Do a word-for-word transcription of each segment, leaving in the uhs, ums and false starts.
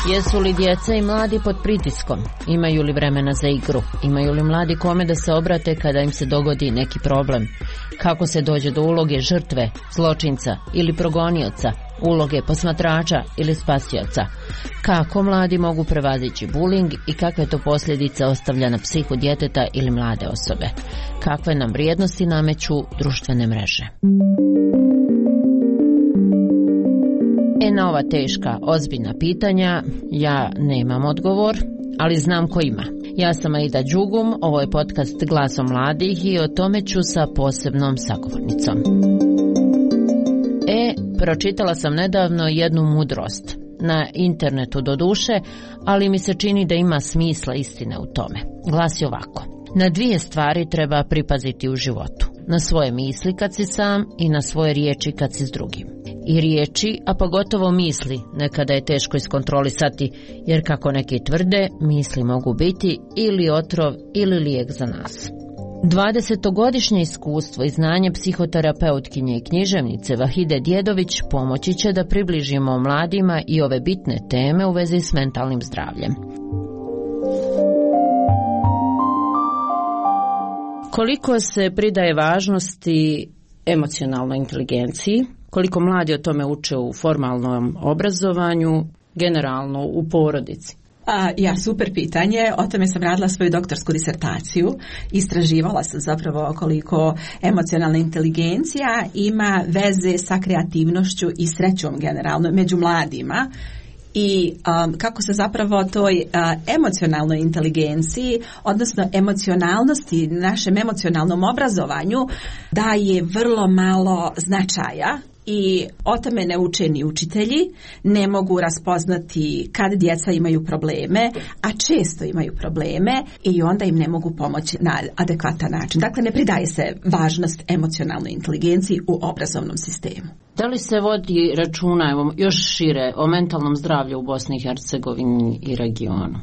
Jesu li djeca i mladi pod pritiskom? Imaju li vremena za igru? Imaju li mladi kome da se obrate kada im se dogodi neki problem? Kako se dođe do uloge žrtve, zločinca ili progonioca, uloge posmatrača ili spasioca? Kako mladi mogu prevazići buling i kakve to posljedice ostavlja na psihu djeteta ili mlade osobe? Kakve nam vrijednosti nameću društvene mreže? E na ova teška, ozbiljna pitanja ja nemam odgovor, ali znam ko ima. Ja sam Aida Đugum, ovo je podcast Glasom mladih i o tome ću sa posebnom sagovornicom. E, pročitala sam nedavno jednu mudrost, na internetu doduše, ali mi se čini da ima smisla istine u tome. Glasi ovako: na dvije stvari treba pripaziti u životu. Na svoje misli kad si sam i na svoje riječi kad si s drugim. I riječi, a pogotovo misli, nekada je teško iskontrolisati, jer kako neki tvrde, misli mogu biti ili otrov ili lijek za nas. dvadesetogodišnje iskustvo i znanje psihoterapeutkinje i književnice Vahide Djedović pomoći će da približimo mladima i ove bitne teme u vezi s mentalnim zdravljem. Koliko se pridaje važnosti emocionalnoj inteligenciji, koliko mladi o tome uče u formalnom obrazovanju, generalno u porodici? A, ja, super pitanje. O tome sam radila svoju doktorsku disertaciju. Istraživala sam zapravo koliko emocionalna inteligencija ima veze sa kreativnošću i srećom generalno među mladima. I um, kako se zapravo toj uh, emocionalnoj inteligenciji, odnosno emocionalnosti, našem emocionalnom obrazovanju daje vrlo malo značaja. I o tome ne uče ni učitelji, ne mogu raspoznati kad djeca imaju probleme, a često imaju probleme i onda im ne mogu pomoći na adekvatan način. Dakle, ne pridaje se važnost emocionalnoj inteligenciji u obrazovnom sistemu. Da li se vodi računa, evo, još šire o mentalnom zdravlju u Bosni i Hercegovini i regionu?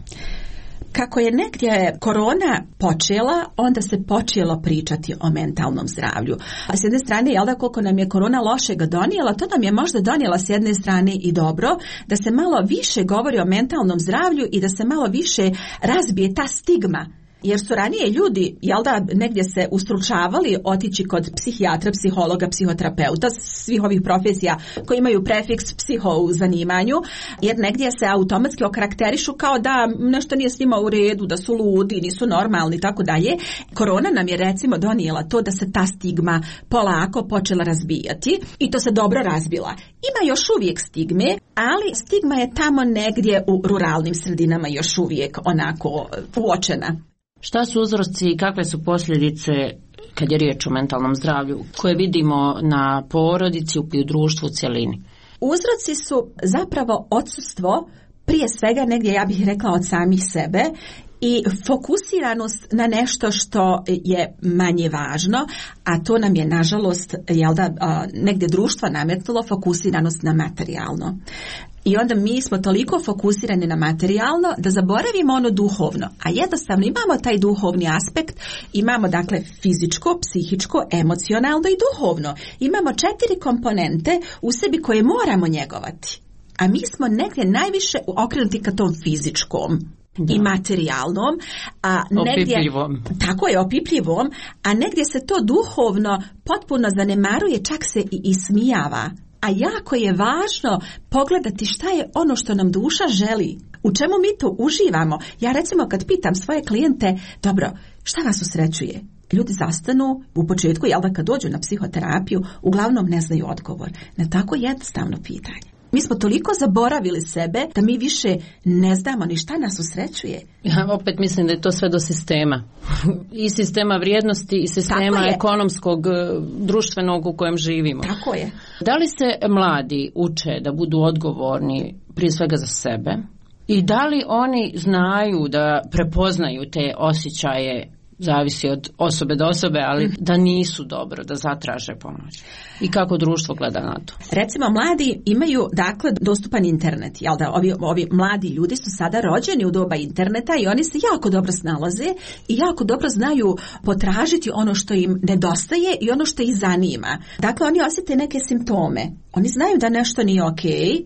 Kako je negdje korona počela, onda se počelo pričati o mentalnom zdravlju. A s jedne strane, jel da, koliko nam je korona lošega donijela, to nam je možda donijela s jedne strane i dobro, da se malo više govori o mentalnom zdravlju i da se malo više razbije ta stigma. Jer su ranije ljudi, jel da, negdje se ustručavali otići kod psihijatra, psihologa, psihoterapeuta, svih ovih profesija koji imaju prefiks psiho u zanimanju, jer negdje se automatski okarakterišu kao da nešto nije s njima u redu, da su ludi, nisu normalni i tako dalje. Korona nam je recimo donijela to da se ta stigma polako počela razbijati i to se dobro razbila. Ima još uvijek stigme, ali stigma je tamo negdje u ruralnim sredinama još uvijek onako uočena. Šta su uzroci i kakve su posljedice kad je riječ o mentalnom zdravlju koje vidimo na porodici i u društvu u cjelini? Uzroci su zapravo odsustvo, prije svega negdje, ja bih rekla, od samih sebe i fokusiranost na nešto što je manje važno, a to nam je nažalost, jel da, negdje društvo nametnulo fokusiranost na materijalno. I onda mi smo toliko fokusirani na materijalno da zaboravimo ono duhovno, a jednostavno imamo taj duhovni aspekt, imamo dakle fizičko, psihičko, emocionalno i duhovno. Imamo četiri komponente u sebi koje moramo njegovati, a mi smo negdje najviše okrenuti ka tom fizičkom. Da. I materijalnom, a negdje, tako je, opipljivom, a negdje se to duhovno potpuno zanemaruje, čak se i ismijava. A jako je važno pogledati šta je ono što nam duša želi, u čemu mi to uživamo. Ja recimo kad pitam svoje klijente, dobro, šta vas usrećuje? Ljudi zastanu u početku, jel da, kad dođu na psihoterapiju, uglavnom ne znaju odgovor na tako jednostavno pitanje. Mi smo toliko zaboravili sebe da mi više ne znamo ni šta nas usrećuje. Ja opet mislim da je to sve do sistema. I sistema vrijednosti i sistema ekonomskog, društvenog u kojem živimo. Tako je. Da li se mladi uče da budu odgovorni prije svega za sebe? I da li oni znaju da prepoznaju te osjećaje, zavisi od osobe do osobe, ali mm. da nisu dobro, da zatraže pomoć? I kako društvo gleda na to? Recimo, mladi imaju, dakle, dostupan internet. Jel da, ovi, ovi mladi ljudi su sada rođeni u doba interneta i oni se jako dobro snalaze i jako dobro znaju potražiti ono što im nedostaje i ono što ih zanima. Dakle, oni osjete neke simptome. Oni znaju da nešto nije okej,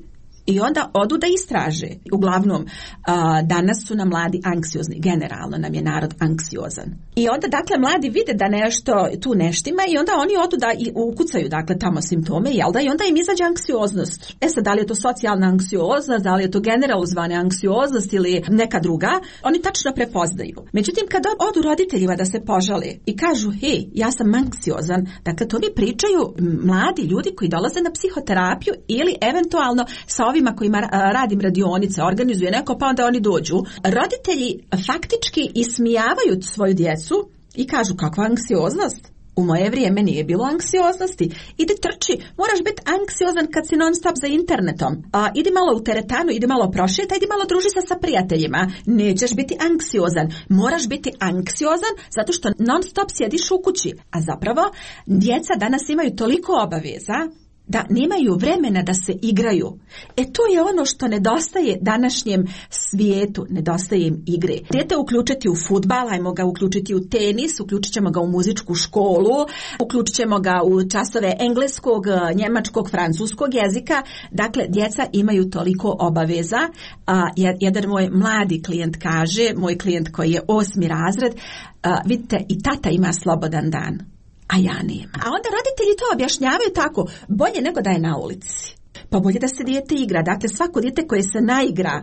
I onda odu da istraže. Uglavnom, uh, danas su nam mladi anksiozni, generalno nam je narod anksiozan. I onda, dakle, mladi vide da nešto tu neštima i onda oni odu da i ukucaju, dakle, tamo simptome, jel da? I onda im izađe anksioznost. E sad, da li je to socijalna anksioznost, da li je to generalno zvane anksioznost ili neka druga, oni tačno prepoznaju. Međutim, kada odu roditeljima da se požale i kažu, hej, ja sam anksiozan, dakle, to mi pričaju mladi ljudi koji dolaze na psihoterapiju ili eventualno sa ovima kojima radim radionice, organizuje neko, pa onda oni dođu. Roditelji faktički ismijavaju svoju djecu i kažu, kakva anksioznost? U moje vrijeme nije bilo anksioznosti. Idi trči, moraš biti anksiozan kad si non stop za internetom. A, idi malo u teretanu, idi malo prošetaj, idi malo druži se sa prijateljima. Nećeš biti anksiozan. Moraš biti anksiozan zato što non stop sjediš u kući. A zapravo, djeca danas imaju toliko obaveza da nemaju vremena da se igraju. E to je ono što nedostaje današnjem svijetu, nedostaje im igre. Dijete uključiti u fudbal, ajmo ga uključiti u tenis, uključit ćemo ga u muzičku školu, uključit ćemo ga u časove engleskog, njemačkog, francuskog jezika. Dakle, djeca imaju toliko obaveza. A, jedan moj mladi klijent kaže, moj klijent koji je osmi razred, a, vidite, i tata ima slobodan dan, a ja nemam. A onda roditelji to objašnjavaju tako, bolje nego da je na ulici. Pa bolje da se dijete igra. Dakle, svako dijete koje se naigra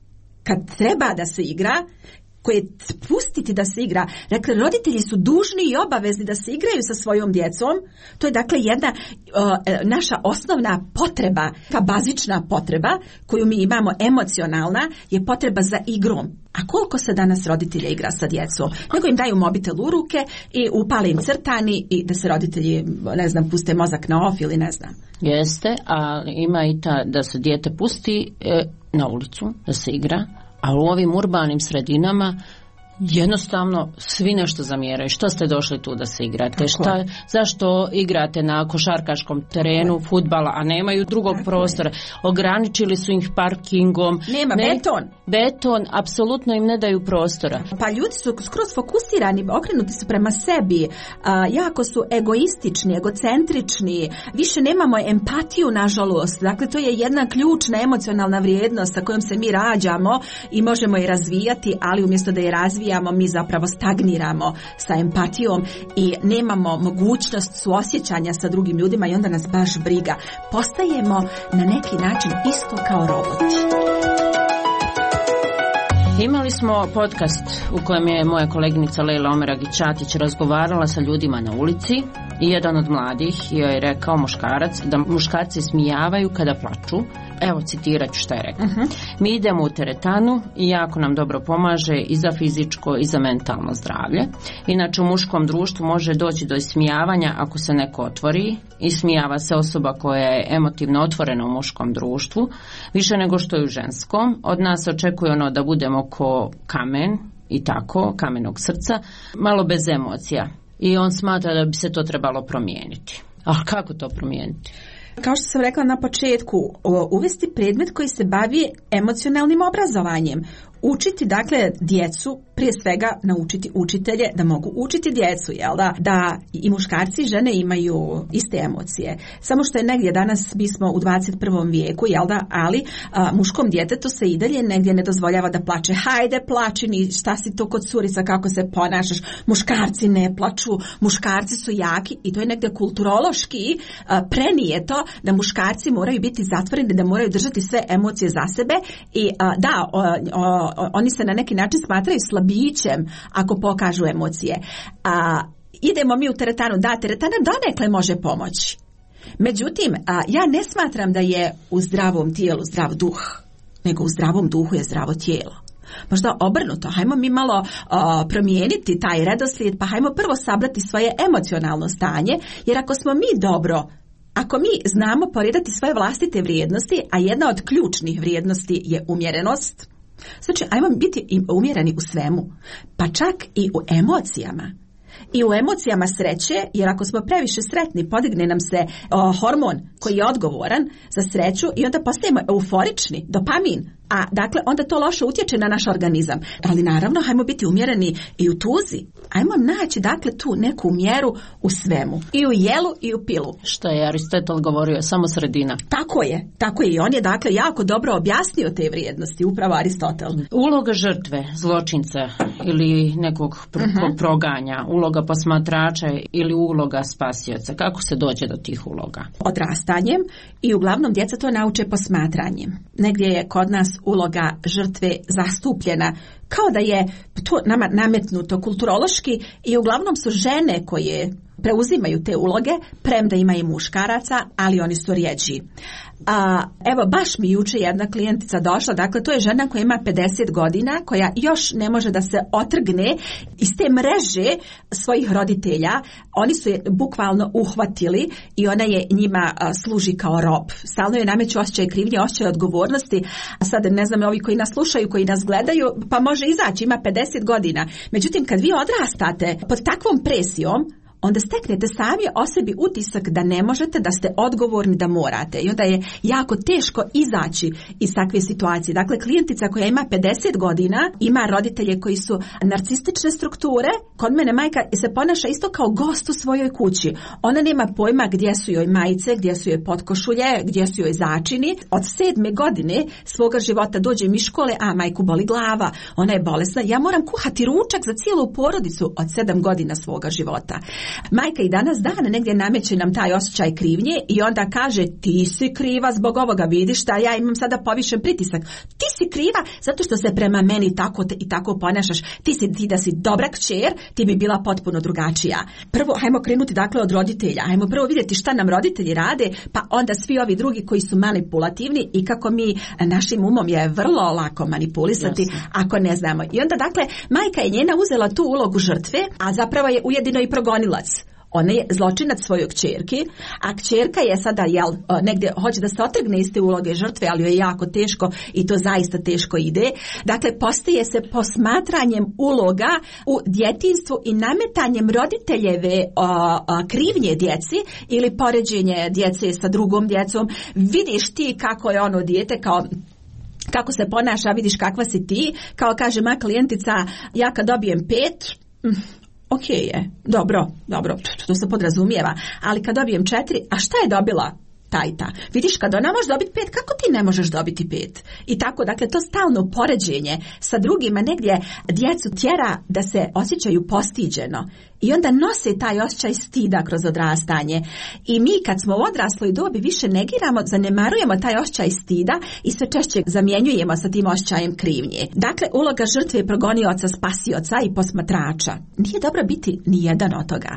kad treba da se igra, koje pustiti da se igra. Dakle, roditelji su dužni i obavezni da se igraju sa svojom djecom. To je dakle jedna uh, naša osnovna potreba, ta bazična potreba koju mi imamo, emocionalna, je potreba za igrom. A koliko se danas roditelja igra sa djecom? Nego im daju mobitel u ruke i upale im crtani i da se roditelji, ne znam, puste mozak na off ili ne znam. Jeste, a ima i ta da se dijete pusti e, na ulicu, da se igra. A u ovim urbanim sredinama jednostavno svi nešto zamjeraju. Što ste došli tu da se igrate? Šta, zašto igrate na košarkaškom terenu fudbala, a nemaju drugog Tako prostora? Je. Ograničili su ih parkingom. Nema ne, beton. Beton, apsolutno im ne daju prostora. Pa ljudi su skroz fokusirani, okrenuti su prema sebi, a, jako su egoistični, egocentrični, više nemamo empatiju, nažalost. Dakle, to je jedna ključna emocionalna vrijednost sa kojom se mi rađamo i možemo je razvijati, ali umjesto da je razvijamo, mi zapravo stagniramo sa empatijom i nemamo mogućnost suosjećanja sa drugim ljudima i onda nas baš briga. Postajemo na neki način isto kao roboti. Imali smo podcast u kojem je moja koleginica Lejla Omeragić-Čatić razgovarala sa ljudima na ulici i jedan od mladih joj je rekao, muškarac, da muškarci smijavaju kada plaču. Evo, citirat ću šta je rekao. Uh-huh. Mi idemo u teretanu i jako nam dobro pomaže i za fizičko i za mentalno zdravlje. Inače, u muškom društvu može doći do ismijavanja ako se neko otvori. Ismijava se osoba koja je emotivno otvorena u muškom društvu, više nego što je u ženskom. Od nas očekuje ono da budemo ko kamen i tako, kamenog srca, malo bez emocija. I on smatra da bi se to trebalo promijeniti. A kako to promijeniti? Kao što sam rekla na početku, uvesti predmet koji se bavi emocionalnim obrazovanjem. Učiti, dakle, djecu, prije svega naučiti učitelje da mogu učiti djecu, jel da? Da i muškarci i žene imaju iste emocije. Samo što je negdje danas, mi smo u dvadeset prvom vijeku, jel da? Ali a, muškom djetetu se i dalje negdje ne dozvoljava da plače. Hajde, plači, ni šta si to kod curica, kako se ponašaš. Muškarci ne plaču, muškarci su jaki i to je negdje kulturološki a, prenijeto da muškarci moraju biti zatvoreni, da moraju držati sve emocije za sebe i a, da, o, o, oni se na neki način smatraju slabićem ako pokažu emocije. A, idemo mi u teretanu, da, teretana donekle može pomoći. Međutim, a, ja ne smatram da je u zdravom tijelu zdrav duh, nego u zdravom duhu je zdravo tijelo. Možda obrnuto, hajmo mi malo a, promijeniti taj redoslijed, pa hajmo prvo sabrati svoje emocionalno stanje, jer ako smo mi dobro, ako mi znamo poredati svoje vlastite vrijednosti, a jedna od ključnih vrijednosti je umjerenost, znači, ajmo biti umjereni u svemu, pa čak i u emocijama. I u emocijama sreće, jer ako smo previše sretni, podigne nam se o, hormon koji je odgovoran za sreću i onda postajemo euforični, dopamin. A dakle, onda to loše utječe na naš organizam. Ali naravno, hajmo biti umjereni i u tuzi. Hajmo naći, dakle, tu neku mjeru u svemu. I u jelu i u pilu. Što je Aristotel govorio, samo sredina. Tako je, tako je. I on je, dakle, jako dobro objasnio te vrijednosti, upravo Aristotel. Uloga žrtve, zločinca ili nekog pro- uh-huh. proganja, uloga posmatrača ili uloga spasioca. Kako se dođe do tih uloga? Odrastanjem i uglavnom djeca to nauče posmatranjem. Negdje je kod nas uloga žrtve zastupljena kao da je to nama nametnuto kulturološki i uglavnom su žene koje preuzimaju te uloge, premda ima i muškaraca, ali oni su rjeđi. A, evo, baš mi juče jedna klijentica došla, dakle to je žena koja ima pedeset godina, koja još ne može da se otrgne iz te mreže svojih roditelja. Oni su je bukvalno uhvatili i ona je njima a, služi kao rob. Stalno je nameću osjećaj krivnje, osjećaj odgovornosti. A sad ne znam, ovi koji nas slušaju, koji nas gledaju, pa može izaći, ima pedeset godina. Međutim, kad vi odrastate pod takvom presijom, onda steknete sami o sebi utisak da ne možete, da ste odgovorni, da morate. I onda je jako teško izaći iz takve situacije. Dakle, klijentica koja ima pedeset godina, ima roditelje koji su narcistične strukture. Kod mene majka se ponaša isto kao gost u svojoj kući. Ona nema pojma gdje su joj majice, gdje su joj potkošulje, gdje su joj začini. Od sedme godine svoga života dođe mi škole, a majku boli glava, ona je bolesna. Ja moram kuhati ručak za cijelu porodicu od sedam godina svoga života. Majka i danas dana negdje nameće nam taj osjećaj krivnje i onda kaže ti si kriva zbog ovoga, vidiš šta ja imam sada povišen pritisak. Ti si kriva zato što se prema meni tako te, i tako ponašaš. Ti si ti da si dobra kćer, ti bi bila potpuno drugačija. Prvo, hajmo krenuti dakle od roditelja. Hajmo prvo vidjeti šta nam roditelji rade, pa onda svi ovi drugi koji su manipulativni i kako mi našim umom je vrlo lako manipulisati yes. ako ne znamo. I onda dakle, majka je njena uzela tu ulogu žrtve, a zapravo je ujedino i progonilac. Ona je zločinac svojoj kćerki, a kćerka je sada, jel, negdje hoće da se otrgne iz te uloge žrtve, ali joj je jako teško i to zaista teško ide. Dakle, postaje se posmatranjem uloga u djetinjstvu i nametanjem roditeljeve o, o, krivnje djeci ili poređenje djece sa drugom djecom. Vidiš ti kako je ono dijete, kao kako se ponaša, vidiš kakva si ti, kao kaže moja klijentica, ja kad dobijem pet, ok je, dobro, dobro, to se podrazumijeva, ali kad dobijem četiri, a šta je dobila ta i ta? Vidiš, kad ona može dobiti pet, kako ti ne možeš dobiti pet? I tako, dakle, to stalno poređenje sa drugima negdje djecu tjera da se osjećaju postiđeno. I onda nose taj osjećaj stida kroz odrastanje. I mi kad smo u odrasloj dobi više negiramo, zanemarujemo taj osjećaj stida i sve češće zamjenjujemo sa tim osjećajem krivnje. Dakle, uloga žrtve, progonioca, spasioca i posmatrača. Nije dobro biti ni jedan od toga.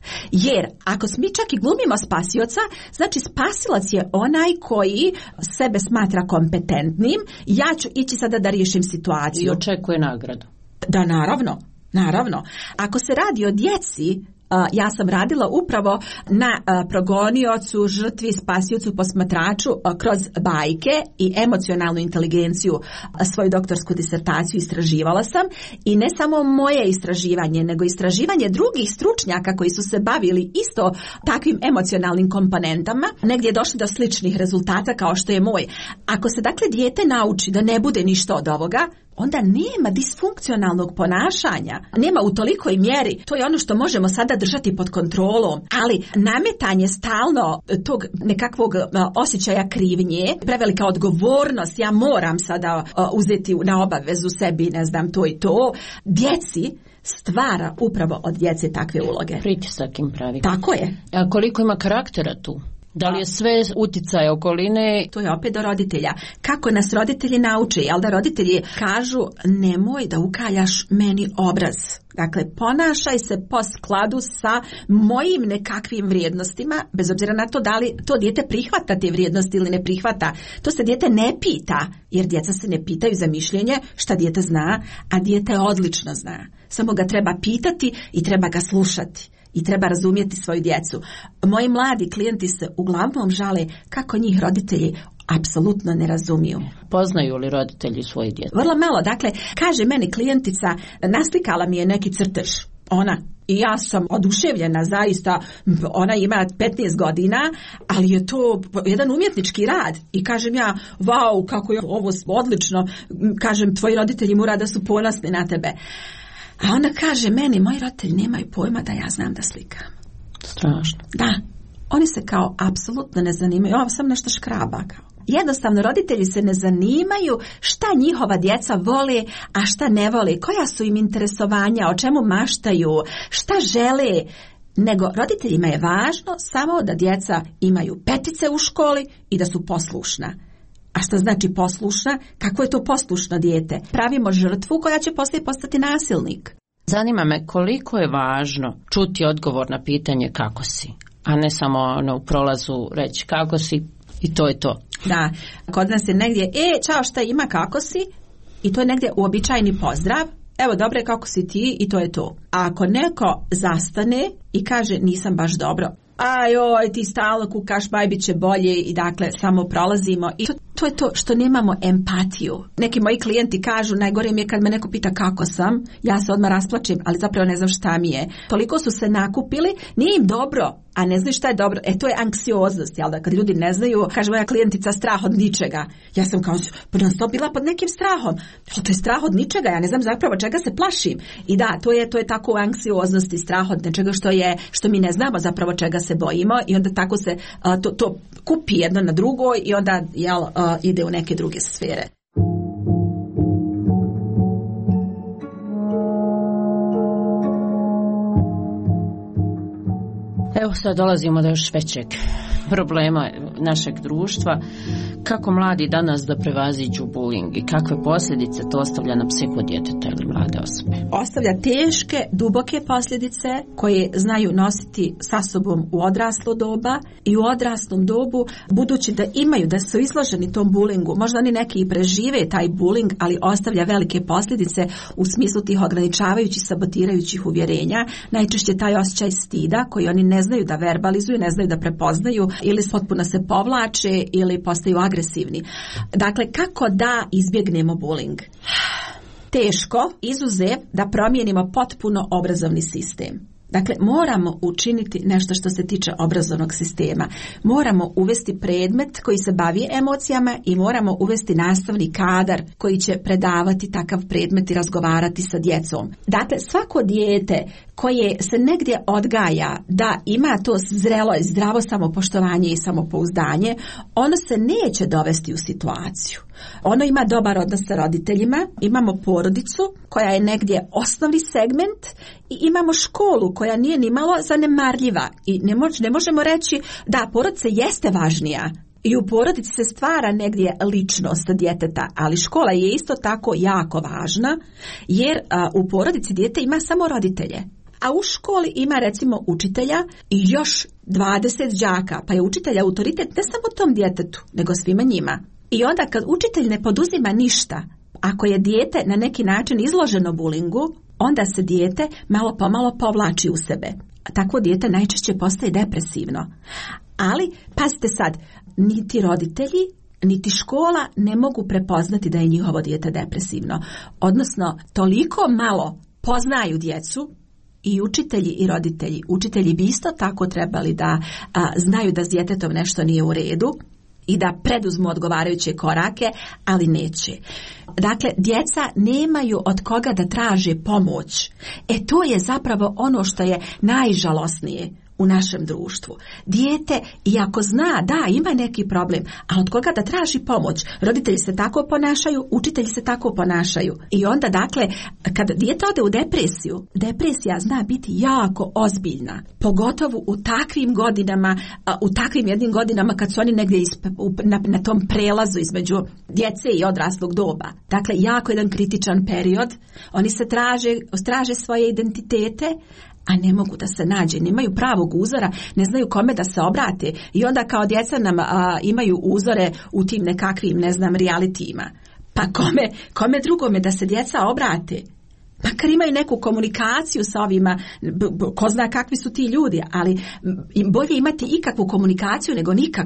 Jer ako mi čak i glumimo spasioca, znači spasilac je onaj koji sebe smatra kompetentnim, ja ću ići sada da riješim situaciju. I očekuje nagradu. Da, naravno. Naravno, ako se radi o djeci, uh, ja sam radila upravo na uh, progoniocu, žrtvi, spasiocu, posmatraču uh, kroz bajke i emocionalnu inteligenciju. Uh, svoju doktorsku disertaciju istraživala sam i ne samo moje istraživanje, nego istraživanje drugih stručnjaka koji su se bavili isto takvim emocionalnim komponentama, negdje je došli do sličnih rezultata kao što je moj. Ako se dakle dijete nauči da ne bude ništa od ovoga, onda nema disfunkcionalnog ponašanja. Nema u tolikoj mjeri. To je ono što možemo sada držati pod kontrolom. Ali nametanje stalno tog nekakvog osjećaja krivnje, prevelika odgovornost, ja moram sada uzeti na obavezu sebi, ne znam, to i to, djeci stvara upravo od djece takve uloge. Pritisak im pravi. Tako je. A koliko ima karaktera tu? Da li je sve utjecaj okoline? To je opet do roditelja. Kako nas roditelji nauče? Jel da roditelji kažu nemoj da ukaljaš meni obraz. Dakle, ponašaj se po skladu sa mojim nekakvim vrijednostima, bez obzira na to da li to dijete prihvata te vrijednosti ili ne prihvata. To se dijete ne pita, jer djeca se ne pitaju za mišljenje šta dijete zna, a dijete odlično zna. Samo ga treba pitati i treba ga slušati. I treba razumjeti svoju djecu. Moji mladi klijenti se uglavnom žale kako njih roditelji apsolutno ne razumiju. Poznaju li roditelji svoje djece? Vrlo malo. Dakle, kaže meni klijentica, naslikala mi je neki crtež. Ona, I ja sam oduševljena, zaista, ona ima petnaest godina, ali je to jedan umjetnički rad. I kažem ja, vau, kako je ovo odlično, kažem, tvoji roditelji mora da su ponosni na tebe. A ona kaže meni, moji roditelji nemaju pojma da ja znam da slikam. Strašno. Da, oni se kao apsolutno ne zanimaju, ovo sam nešto škraba kao. Jednostavno, roditelji se ne zanimaju šta njihova djeca vole, a šta ne vole, koja su im interesovanja, o čemu maštaju, šta žele, nego roditeljima je važno samo da djeca imaju petice u školi i da su poslušna. A šta znači poslušna? Kako je to poslušno dijete? Pravimo žrtvu koja će poslije postati nasilnik. Zanima me koliko je važno čuti odgovor na pitanje kako si, a ne samo ono, u prolazu reći kako si i to je to. Da, kod nas je negdje, e, čao, šta ima, kako si? I to je negdje uobičajeni pozdrav. Evo, dobro je, kako si ti? I to je to. A ako neko zastane i kaže nisam baš dobro, ajoj, ti stalno kukaš, baj bit će bolje, i dakle samo prolazimo. I to, to je to što nemamo empatiju. Neki moji klijenti kažu, najgore mi je kad me neko pita kako sam, ja se odmah rasplačim, ali zapravo ne znam šta mi je. Toliko su se nakupili, nije im dobro, a ne znaju šta je dobro. E, to je anksioznost, jel da, kad ljudi ne znaju, kaže moja klijentica, strah od ničega. Ja sam kao, pa non stop bila pod nekim strahom. To je strah od ničega, ja ne znam zapravo čega se plašim. I da, to je, to je tako anksioznost i strah od nečega što je, što mi ne znamo zapravo čega se bojimo, i onda tako se a, to, to kupi jedno na drugo i onda, jel, a, ide u neke druge sfere. Evo sad dolazimo do još većeg problema našeg društva. Kako mladi danas da prevaziđu bullying i kakve posljedice to ostavlja na psihu djeteta ili mlade osobe? Ostavlja teške, duboke posljedice koje znaju nositi sa sobom u odraslo doba i u odraslom dobu, budući da imaju, da su izloženi tom bullyingu. Možda oni neki i prežive taj bullying, ali ostavlja velike posljedice u smislu tih ograničavajućih, sabotirajućih uvjerenja. Najčešće taj osjećaj stida koji oni ne znaju da verbalizuju, ne znaju da prepoznaju, ili potpuno se povlače ili postaju agresivni. Dakle, kako da izbjegnemo bullying? Teško, izuzev da promijenimo potpuno obrazovni sistem. Dakle, moramo učiniti nešto što se tiče obrazovnog sistema. Moramo uvesti predmet koji se bavi emocijama i moramo uvesti nastavni kadar koji će predavati takav predmet i razgovarati sa djecom. Dakle, svako dijete koje se negdje odgaja da ima to zrelo i zdravo samopoštovanje i samopouzdanje, ono se neće dovesti u situaciju. Ono ima dobar odnos sa roditeljima, imamo porodicu koja je negdje osnovni segment i imamo školu koja nije ni malo zanemarljiva. I ne, mož, ne možemo reći da porodica jeste važnija. I u porodici se stvara negdje ličnost djeteta, ali škola je isto tako jako važna, jer a, u porodici dijete ima samo roditelje. A u školi ima recimo učitelja i još dvadeset đaka, pa je učitelj autoritet ne samo tom djetetu, nego svima njima. I onda kad učitelj ne poduzima ništa, ako je dijete na neki način izloženo bulingu, onda se dijete malo pomalo povlači u sebe. Takvo dijete najčešće postaje depresivno. Ali, pazite sad, niti roditelji, niti škola ne mogu prepoznati da je njihovo dijete depresivno. Odnosno, toliko malo poznaju djecu, i učitelji i roditelji. Učitelji bi isto tako trebali da a, znaju da s djetetom nešto nije u redu i da preduzmu odgovarajuće korake, ali neće. Dakle, djeca nemaju od koga da traže pomoć. E to je zapravo ono što je najžalosnije u našem društvu. Dijete, iako zna da ima neki problem, a od koga da traži pomoć? Roditelji se tako ponašaju, učitelji se tako ponašaju. I onda, dakle, kad dijete ode u depresiju, depresija zna biti jako ozbiljna. Pogotovo u takvim godinama, u takvim jednim godinama kad su oni negdje isp, na, na tom prelazu između djece i odraslog doba. Dakle, jako jedan kritičan period. Oni se traže, traže svoje identitete, a ne mogu da se nađe, nemaju pravog uzora, ne znaju kome da se obrate i onda kao djeca nam a, imaju uzore u tim nekakvim, ne znam, realitijima. Pa kome, kome drugome da se djeca obrate? Makar imaju neku komunikaciju sa ovima, ko zna kakvi su ti ljudi, ali bolje imati ikakvu komunikaciju nego nikakvu.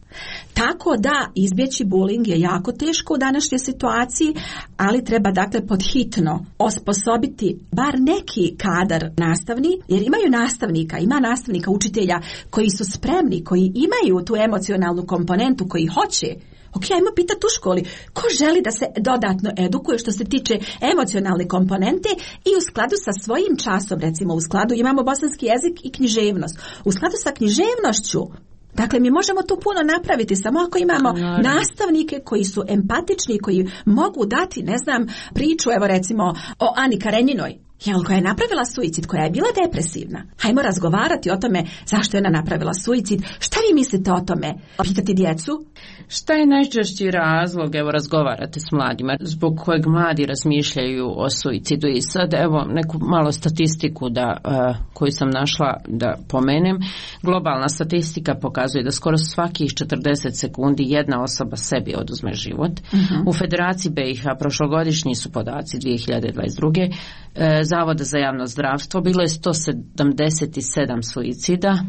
Tako da izbjeći bullying je jako teško u današnjoj situaciji, ali treba dakle podhitno osposobiti bar neki kadar nastavni, jer imaju nastavnika, ima nastavnika, učitelja koji su spremni, koji imaju tu emocionalnu komponentu, koji hoće. Ok, ajmo pitati u školi ko želi da se dodatno edukuje što se tiče emocionalne komponente i u skladu sa svojim časom, recimo u skladu imamo bosanski jezik i književnost. U skladu sa književnošću, dakle mi možemo tu puno napraviti samo ako imamo Naravno. nastavnike koji su empatični, koji mogu dati, ne znam, priču, evo recimo o Ani Karenjinoj, jel, koja je napravila suicid, koja je bila depresivna. Hajmo razgovarati o tome zašto je ona napravila suicid. Šta vi mislite o tome? Pitati djecu? Šta je najčešći razlog, evo razgovarate s mladima, zbog kojeg mladi razmišljaju o suicidu? I sad evo neku malo statistiku da, uh, koju sam našla da pomenem. Globalna statistika pokazuje da skoro svakih četrdeset sekundi jedna osoba sebi oduzme život. Uh-huh. U Federaciji B i H prošlogodišnji su podaci dvije hiljade dvadeset druge. Uh, Zavoda za javno zdravstvo bilo je sto sedamdeset sedam suicida.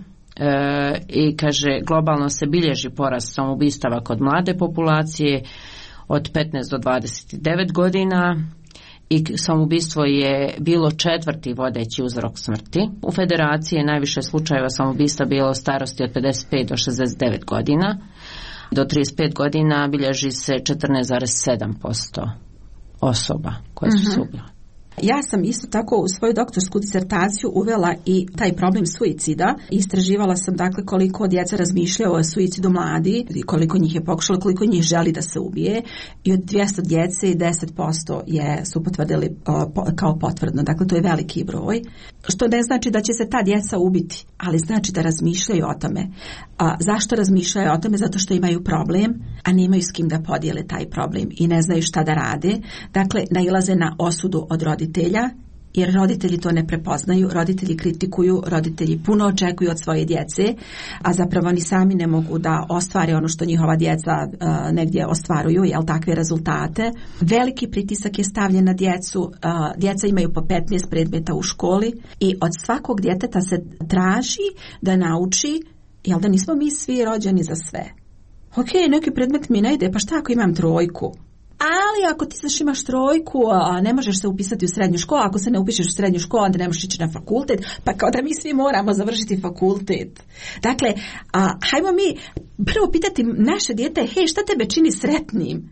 E, i kaže globalno se bilježi porast samoubistava kod mlade populacije od petnaest do dvadeset devet godina i samoubistvo je bilo četvrti vodeći uzrok smrti. U Federaciji je najviše slučajeva samoubistva bilo starosti od pedeset pet do šezdeset devet godina. Do trideset pet godina bilježi se četrnaest zarez sedam posto osoba koje su se ubile. Ja sam isto tako u svoju doktorsku disertaciju uvela i taj problem suicida. Istraživala sam dakle koliko djeca razmišljaju o suicidu mladi, koliko njih je pokušalo, koliko njih želi da se ubije, i od dvjesto djece deset posto je su potvrdili o, po, kao potvrdno. Dakle, to je veliki broj. Što ne znači da će se ta djeca ubiti, ali znači da razmišljaju o tome. A zašto razmišljaju o tome? Zato što imaju problem, a nemaju s kim da podijele taj problem i ne znaju šta da rade. Dakle, nailaze na osudu od roditelja, jer roditelji to ne prepoznaju, roditelji kritikuju, roditelji puno očekuju od svoje djece, a zapravo oni sami ne mogu da ostvare ono što njihova djeca uh, negdje ostvaruju, jel, takve rezultate. Veliki pritisak je stavljen na djecu, uh, djeca imaju po petnaest predmeta u školi i od svakog djeteta se traži da nauči, jel, da nismo mi svi rođeni za sve. Ok, neki predmet mi ne ide, pa šta ako imam trojku? Ali ako ti znaš imaš trojku, a ne možeš se upisati u srednju školu, ako se ne upišeš u srednju školu, onda ne možeš ići na fakultet, pa kao da mi svi moramo završiti fakultet. Dakle, a, hajmo mi prvo pitati naše dijete, hej, šta tebe čini sretnim?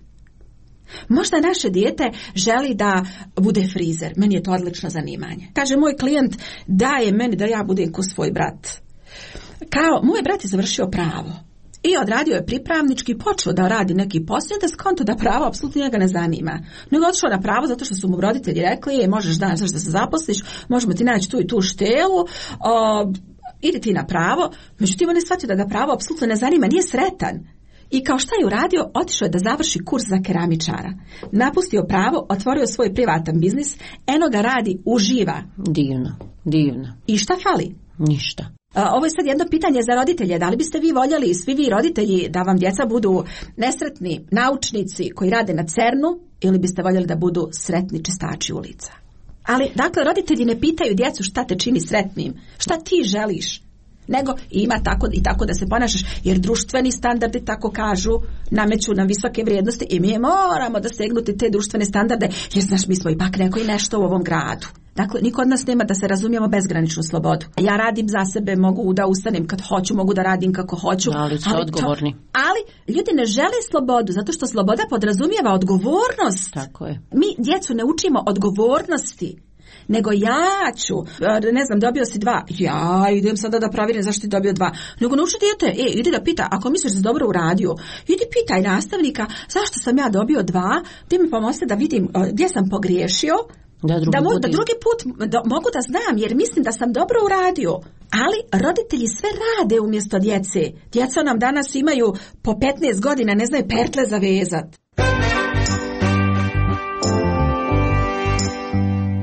Možda naše dijete želi da bude frizer, meni je to odlično zanimanje. Kaže moj klijent, daje meni da ja budem ko svoj brat. Kao, moj brat je završio pravo. I odradio je pripravnički, počeo da radi neki posao, da skonto da pravo apsolutno njega ne zanima. Nego otišao na pravo zato što su mu roditelji rekli, je, možeš danas da se zaposliš, možemo ti naći tu i tu štelu, o, idi ti na pravo. Međutim, on je shvatio da ga pravo apsolutno ne zanima, nije sretan. I kao šta je uradio, otišao je da završi kurs za keramičara. Napustio pravo, otvorio svoj privatan biznis, eno ga radi, uživa. Divno, divno. I šta fali? Ništa. Ovo je sad jedno pitanje za roditelje. Da li biste vi voljeli, svi vi roditelji, da vam djeca budu nesretni naučnici koji rade na cernu, ili biste voljeli da budu sretni čistači ulica? Ali, dakle, roditelji ne pitaju djecu šta te čini sretnim, šta ti želiš, nego ima tako i tako da se ponašaš, jer društveni standardi, tako kažu, nameću nam visoke vrijednosti i mi moramo da segnuti te društvene standarde, jer znaš, mi smo ipak neko i nešto u ovom gradu. Dakle, niko od nas nema, da se razumijemo, bezgraničnu slobodu. Ja radim za sebe, mogu da ustanem kad hoću, mogu da radim kako hoću. Ali su odgovorni. To, ali ljudi ne žele slobodu, zato što sloboda podrazumijeva odgovornost. Tako je. Mi djecu ne učimo odgovornosti, nego ja ću, ne znam, dobio si dva, ja idem sada da provjerim zašto ti dobio dva. Nego nauči dijete, e, ide da pita, ako misliš da si dobro uradio, idi pitaj nastavnika zašto sam ja dobio dva, ti mi pomozite da vidim gdje sam pogriješio, Da drugi, da, mo, da drugi put da, mogu da znam, jer mislim da sam dobro uradio. Ali roditelji sve rade umjesto djece. Djeca nam danas imaju po petnaest godina, ne znaju pertle zavezat.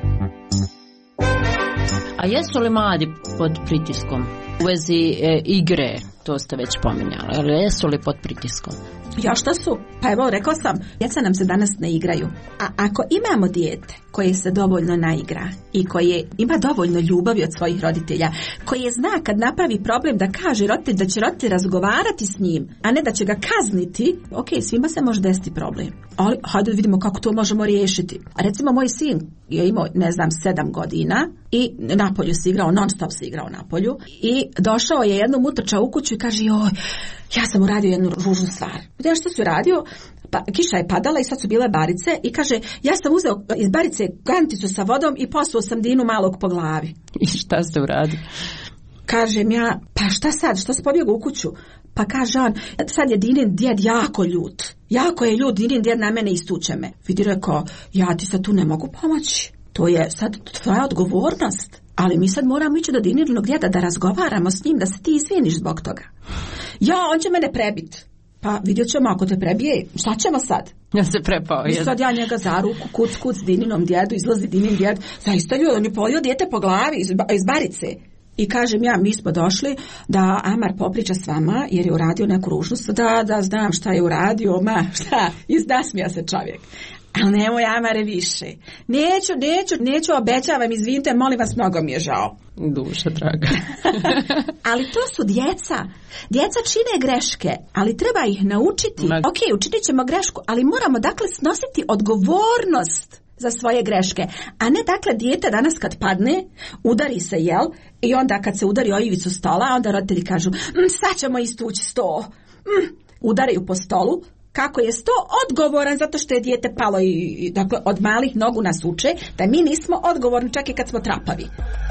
A jesu li mladi pod pritiskom u vezi e, igre? To ste već pominjali, ali jesu li pod pritiskom? Još što su? Pa evo, rekla sam, djeca nam se danas ne igraju. A ako imamo dijete koje se dovoljno naigra i koje ima dovoljno ljubavi od svojih roditelja, koje zna kad napravi problem da kaže roditelj da će roditelj razgovarati s njim, a ne da će ga kazniti, ok, svima se može desiti problem. Ali hajde da vidimo kako to možemo riješiti. A recimo moj sin je imao, ne znam, sedam godina i napolju se igrao, non stop se igrao napolju i došao je jednom utrčao u kuću i kaže, joj, ja sam uradio jednu ružnu stvar. Ja što su radio? Pa, kiša je padala i sad su bile barice i kaže, ja sam uzeo iz barice kanticu sa vodom i posuo sam Dinu malog po glavi. I šta ste uradili? Kažem ja, pa šta sad, što se pobjegao u kuću? Pa kaže on, sad je Dinin djed jako ljut. Jako je ljut, Dinin djed na mene istuče me. Vidi, rekao, ja ti sad tu ne mogu pomoći. To je sad tvoja odgovornost. Ali mi sad moramo ići do Dininog djeda da razgovaramo s njim, da se ti izviniš zbog toga. Ja, on će mene prebit. Pa vidjet ćemo, ako te prebije, šta ćemo sad? Ja se prepao. I sad ja njega za ruku, kuc, kuc, Dininom djedu, izlazi Dinin djed. Zaista ljud, on je polio dijete po glavi iz, iz barice. I kažem ja, mi smo došli da Amar popriča s vama, jer je uradio neku ružnost, da, da znam šta je uradio, ma, šta, izdasmija se čovjek. Ali nemoj, Amare, više. Neću, neću, neću, obećavam, izvinite, molim vas, mnogo mi je žao. Duša draga. Ali to su djeca. Djeca čine greške, ali treba ih naučiti. Ma... Ok, učinit ćemo grešku, ali moramo dakle snositi odgovornost za svoje greške. A ne dakle dijete danas kad padne, udari se, jel? I onda kad se udari o ivicu stola, onda roditelji kažu, mm, sad ćemo istući sto. Mm, udaraju po stolu. Kako je sto odgovoran zato što je dijete palo i, i dakle od malih nogu nas uče da mi nismo odgovorni čak i kad smo trapavi.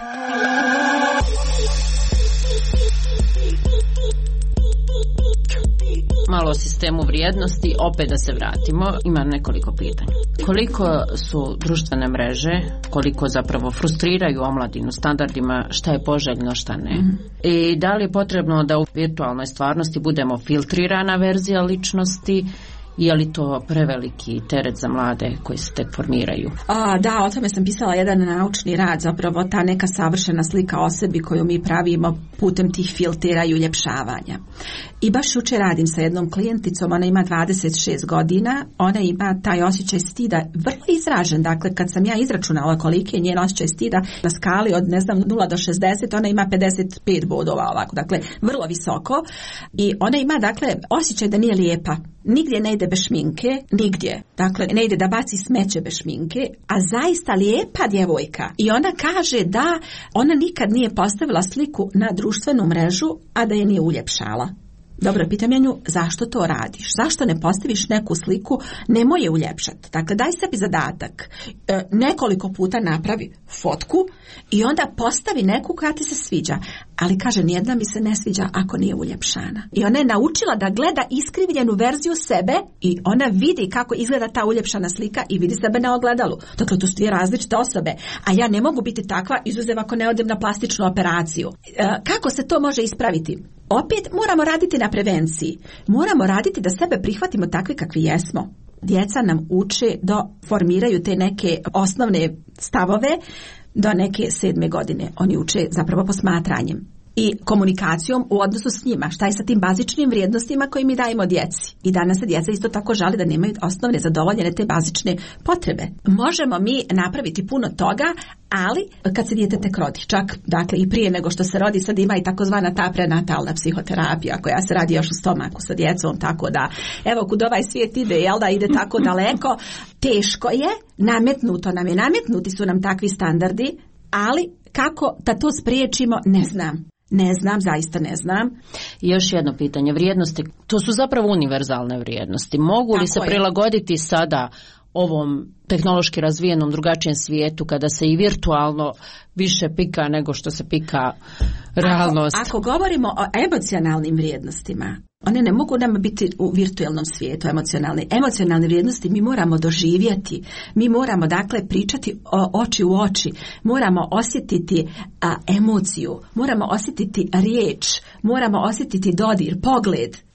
Malo o sistemu vrijednosti, opet da se vratimo, imam nekoliko pitanja. Koliko su društvene mreže, koliko zapravo frustriraju omladinu standardima, šta je poželjno, šta ne? Mm-hmm. I da li je potrebno da u virtualnoj stvarnosti budemo filtrirana verzija ličnosti, je li to preveliki teret za mlade koji se tek formiraju? A, da, o tome sam pisala jedan naučni rad, zapravo ta neka savršena slika o sebi koju mi pravimo putem tih filtera i uljepšavanja. I baš jučer radim sa jednom klijenticom, ona ima dvadeset šest godina, ona ima taj osjećaj stida vrlo izražen, dakle kad sam ja izračunala koliki je njen osjećaj stida na skali od ne znam nula do šezdeset, ona ima pedeset pet bodova ovako, dakle vrlo visoko i ona ima dakle osjećaj da nije lijepa. Nigdje ne ide bez šminke, nigdje. Dakle, ne ide da baci smeće bez šminke, a zaista lijepa djevojka. I ona kaže da ona nikad nije postavila sliku na društvenu mrežu, a da je nije uljepšala. Dobro, pitam ja nju, zašto to radiš? Zašto ne postaviš neku sliku, nemoj je uljepšati? Dakle, daj sebi zadatak. E, nekoliko puta napravi fotku i onda postavi neku koja ti se sviđa. Ali kaže, nijedna mi se ne sviđa ako nije uljepšana. I ona je naučila da gleda iskrivljenu verziju sebe i ona vidi kako izgleda ta uljepšana slika i vidi sebe na ogledalu. Dakle, to su dvije različite osobe. A ja ne mogu biti takva, izuzev ako ne odem na plastičnu operaciju. E, kako se to može ispraviti? Opet moramo raditi na prevenciji. Moramo raditi da sebe prihvatimo takvi kakvi jesmo. Djeca nam uče da formiraju te neke osnovne stavove do neke sedme godine. Oni uče zapravo posmatranjem i komunikacijom u odnosu s njima. Šta je sa tim bazičnim vrijednostima koje mi dajemo djeci? I danas se djeca isto tako žali da nemaju osnovne zadovoljene te bazične potrebe. Možemo mi napraviti puno toga, ali kad se dijete tek rodi, čak dakle i prije nego što se rodi, sad ima i takozvana ta prenatalna psihoterapija koja se radi još u stomaku sa djecom, tako da evo kud ovaj svijet ide, jel da ide tako daleko, teško je, nametnuto nam je, nametnuti su nam takvi standardi, ali kako da to spriječimo, ne znam. Ne znam, zaista ne znam. I još jedno pitanje, vrijednosti, to su zapravo univerzalne vrijednosti. Mogu li se je. prilagoditi sada ovom tehnološki razvijenom drugačijem svijetu kada se i virtualno više pika nego što se pika realnost? Ako, ako govorimo o emocionalnim vrijednostima, one ne mogu nam biti u virtualnom svijetu emocionalne. Emocionalne vrijednosti mi moramo doživjeti. Mi moramo dakle pričati o, oči u oči. Moramo osjetiti a, emociju. Moramo osjetiti riječ. Moramo osjetiti dodir, pogled.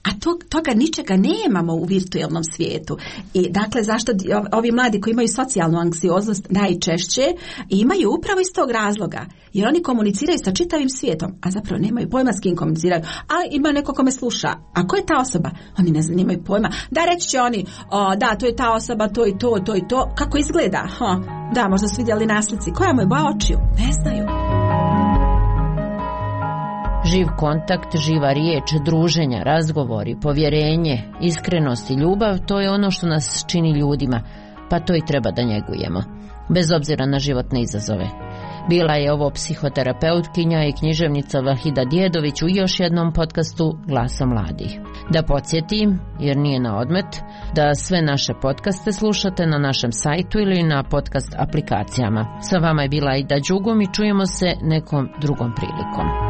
a to, toga ničega nemamo u virtualnom svijetu. I dakle, zašto ovi mladi koji imaju socijalnu anksioznost najčešće imaju upravo iz tog razloga, jer oni komuniciraju sa čitavim svijetom, a zapravo nemaju pojma s kim komuniciraju, ali ima neko ko me sluša. A ko je ta osoba? Oni ne znaju, nemaju pojma. Da, reći će oni, o, da, to je ta osoba, to i to, to i to. Kako izgleda? Ha, da, možda su vidjeli na slici. Koja mu je boja očiju? Ne znaju. Živ kontakt, živa riječ, druženja, razgovori, povjerenje, iskrenost i ljubav, to je ono što nas čini ljudima, pa to i treba da njegujemo, bez obzira na životne izazove. Bila je ovo psihoterapeutkinja i književnica Vahida Djedović u još jednom podcastu Glasa mladih. Da podsjetim, jer nije na odmet, da sve naše podcaste slušate na našem sajtu ili na podcast aplikacijama. Sa vama je bila Aida Đugum i čujemo se nekom drugom prilikom.